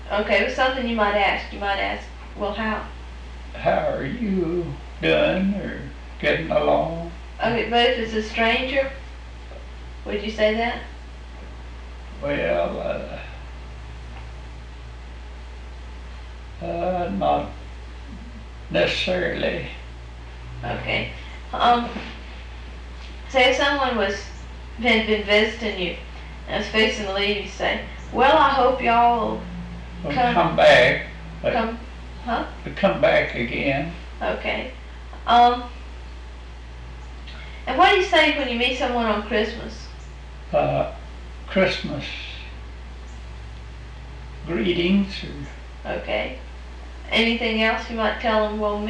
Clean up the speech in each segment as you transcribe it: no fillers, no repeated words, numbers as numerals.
Okay, it was something you might ask. You might ask, well, how? How are you doing or getting along? Okay, but if it's a stranger, would you say that? Well, not necessarily. Okay. Say if someone had been visiting you and was fixing to leave, you say, well, I hope y'all We'll come. come back. Come, huh? Come back again. Okay. And what do you say when you meet someone on Christmas? Christmas greetings. Okay. Anything else you might tell them? Well,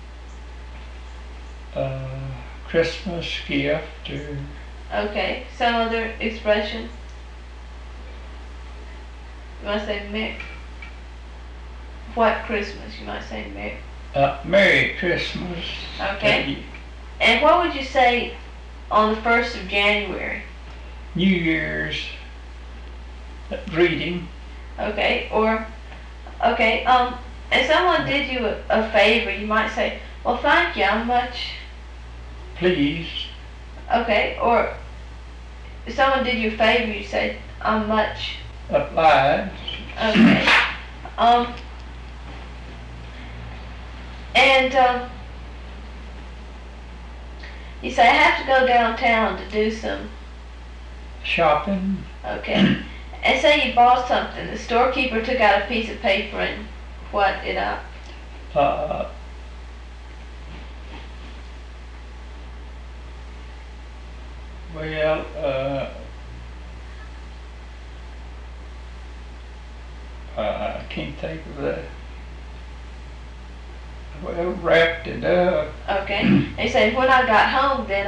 Christmas gift. Or, okay. Some other expression? You might say Merry. What Christmas? You might say Merry. Merry Christmas. Okay. And what would you say on the 1st of January? New Year's greeting. Okay. Or, okay. If someone did you a favor, you might say, well, thank you. I'm much. Please. Okay. Or if someone did you a favor, you say, I'm much. Obliged. Okay. You say, I have to go downtown to do some shopping. Okay. And say you bought something. The storekeeper took out a piece of paper and what it up? Well, I can't think of that. Well, wrapped it up. Okay. They say, when I got home, then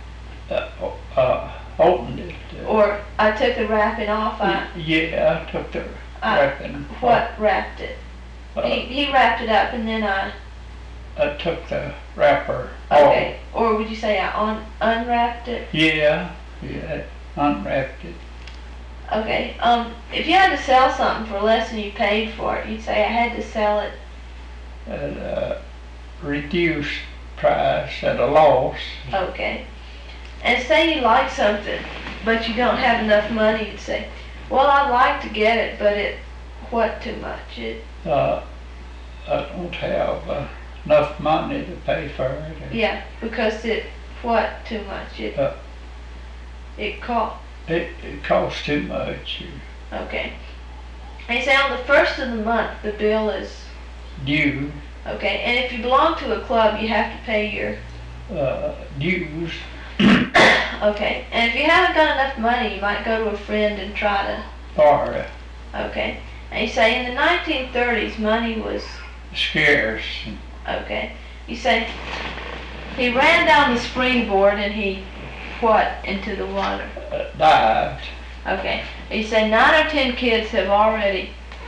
I opened it. Or I took the wrapping off. Yeah, I took the wrapping. What wrapped it? He wrapped it up, and then I took the wrapper okay. Off. Or would you say I unwrapped it? Yeah, unwrapped it. Okay. If you had to sell something for less than you paid for it, you'd say I had to sell it at a reduced price, at a loss. Okay. And say you like something, but you don't have enough money, you'd say, well, I'd like to get it, but what too much? I don't have enough money to pay for it. Yeah, because what too much? It cost. It costs too much. Okay. And say on the 1st of the month, the bill is due. Okay, and if you belong to a club, you have to pay your dues. Okay, and if you haven't got enough money, you might go to a friend and try to borrow. Okay, and you say in the 1930s, money was scarce. Okay, you say he ran down the springboard and he into the water? Dived. Okay, you say 9 or 10 kids have already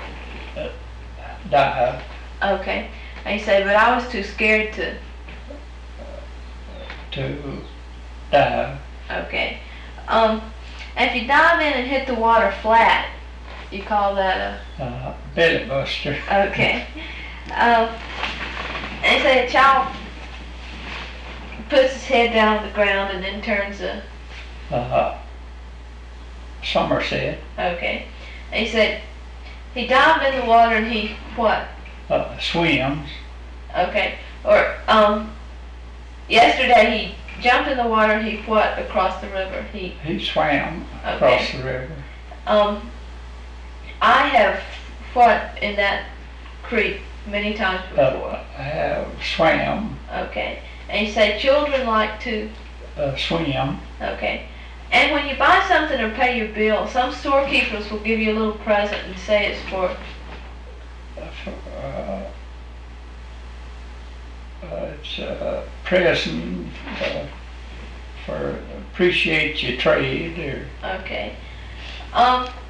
dived. Okay, and you say, but I was too scared to dive. Okay. If you dive in and hit the water flat, you call that a belly buster. Okay. And say a child puts his head down on the ground and then turns a somerset. Okay. And he said he dived in the water and he what? Swims. Okay. Or yesterday he jumped in the water and he what across the river? He swam across the river. I have what in that creek many times before. I have swam. Okay. And you say children like to swim. Okay. And when you buy something or pay your bill, some storekeepers will give you a little present and say it's for it's a present for appreciate your trade or Okay.